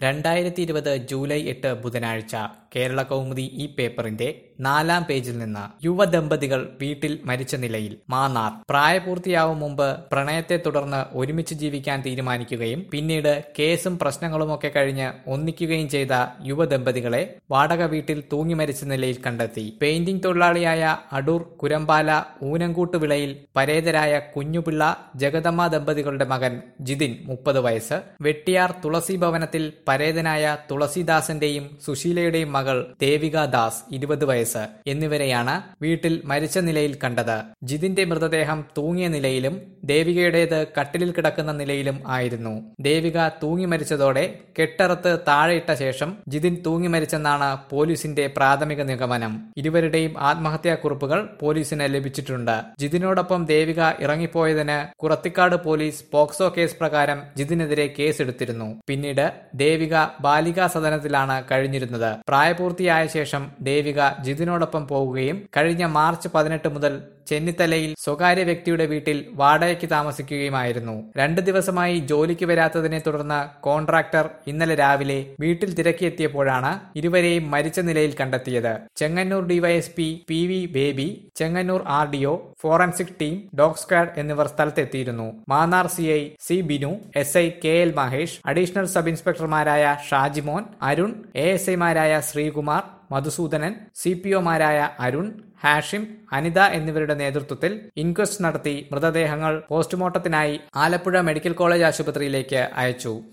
2020 July 8 ബുധനാഴ്ച കേരള കൗമുദി ഈ പേപ്പറിന്റെ 4-ാം പേജിൽ നിന്ന് യുവദമ്പതികൾ വീട്ടിൽ മരിച്ച നിലയിൽ. മാന്നാർ. പ്രായപൂർത്തിയാവും മുമ്പ് പ്രണയത്തെ തുടർന്ന് ഒരുമിച്ച് ജീവിക്കാൻ തീരുമാനിക്കുകയും പിന്നീട് കേസും പ്രശ്നങ്ങളുമൊക്കെ കഴിഞ്ഞ് ഒന്നിക്കുകയും ചെയ്ത യുവദമ്പതികളെ വാടക വീട്ടിൽ തൂങ്ങി മരിച്ച നിലയിൽ കണ്ടെത്തി. പെയിന്റിംഗ് തൊഴിലാളിയായ അടൂർ കുരമ്പാല ഊനംകൂട്ട് വിളയിൽ പരേതരായ കുഞ്ഞുപിള്ള ജഗദമ്മ ദമ്പതികളുടെ മകൻ ജിതിൻ 30 വയസ്സ്, വെട്ടിയാർ തുളസി ഭവനത്തിൽ പരേതനായ തുളസിദാസന്റെയും സുശീലയുടെയും മകൾ ദേവിക ദാസ് 20 വയസ്സ് എന്നിവരെയാണ് വീട്ടിൽ മരിച്ച നിലയിൽ കണ്ടത്. ജിതിന്റെ മൃതദേഹം തൂങ്ങിയ നിലയിലും ദേവികയുടേത് കട്ടിലിൽ കിടക്കുന്ന നിലയിലും ആയിരുന്നു. ദേവിക തൂങ്ങി മരിച്ചതോടെ കെട്ടറുത്ത് താഴെയിട്ട ശേഷം ജിതിൻ തൂങ്ങി മരിച്ചെന്നാണ് പോലീസിന്റെ പ്രാഥമിക നിഗമനം. ഇരുവരുടെയും ആത്മഹത്യാക്കുറിപ്പുകൾ പോലീസിന് ലഭിച്ചിട്ടുണ്ട്. ജിതിനോടൊപ്പം ദേവിക ഇറങ്ങിപ്പോയതിന് കുറത്തിക്കാട് പോലീസ് പോക്സോ കേസ് പ്രകാരം ജിതിനെതിരെ കേസെടുത്തിരുന്നു. പിന്നീട് ദേവിക ബാലികാ സദനത്തിലാണ് കഴിഞ്ഞിരുന്നത്. പ്രായപൂർത്തിയായ ശേഷം ദേവിക ജിതിനോടൊപ്പം പോകുകയും കഴിഞ്ഞ മാർച്ച് 18 മുതൽ ചെന്നിത്തലയിൽ സ്വകാര്യ വ്യക്തിയുടെ വീട്ടിൽ വാടകയ്ക്ക് താമസിക്കുകയുമായിരുന്നു. 2 ദിവസമായി ജോലിക്ക് വരാത്തതിനെ തുടർന്ന് കോൺട്രാക്ടർ ഇന്നലെ രാവിലെ വീട്ടിൽ തിരക്കിയെത്തിയപ്പോഴാണ് ഇരുവരെയും മരിച്ച നിലയിൽ കണ്ടെത്തിയത്. Chengannur DYSP PV Baby, Chengannur RDO, forensic team, dog squad എന്നിവർ സ്ഥലത്തെത്തിയിരുന്നു. Mannar CI C Binu, SI KL Mahesh, additional sub ഇൻസ്പെക്ടർമാരായ ഷാജിമോൻ, അരുൺ, ASIമാരായ ശ്രീകുമാർ, മധുസൂദനൻ, CPOമാരായ അരുൺ, ഹാഷിം, അനിത എന്നിവരുടെ നേതൃത്വത്തിൽ ഇൻക്വസ്റ്റ് നടത്തി മൃതദേഹങ്ങൾ പോസ്റ്റ്മോർട്ടത്തിനായി ആലപ്പുഴ മെഡിക്കൽ കോളേജ് ആശുപത്രിയിലേക്ക് അയച്ചു.